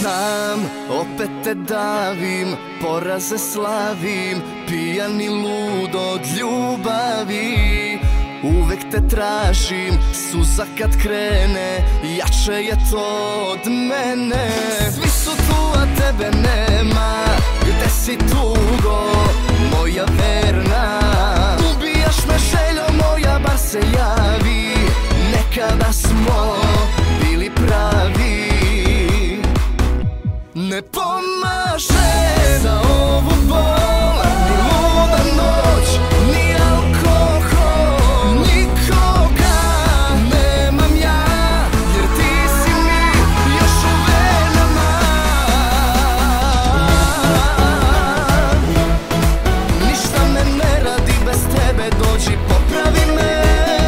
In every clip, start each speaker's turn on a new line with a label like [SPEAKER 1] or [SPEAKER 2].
[SPEAKER 1] Znam, opet te davim, poraze slavim, pijan i lud od ljubavi. Uvek te tražim, suza kad krene, jače je to od mene. Svi su tu, a tebe nema, gde si tugo, moja verna? Ubijaš me željo moja, bar se javi, nekada smo bili pravi. Ne pomaže za ovu bol, ni luda noć, ni alkohol. Nikoga nemam ja, jer ti si mi još u venama. Ništa me ne radi bez tebe, dođi popravi me.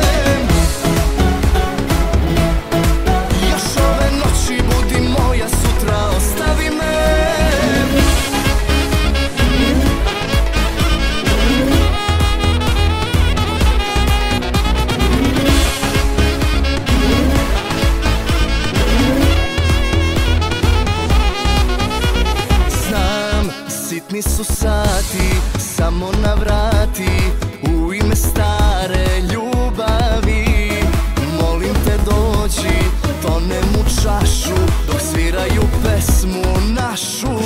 [SPEAKER 1] Još ove noći budi moja, sutra ostavi me. Znam, sitni su sati, samo navrati u ime stare ljubavi. Molim te dođi, tonem u čašu dok sviraju pesmu našu.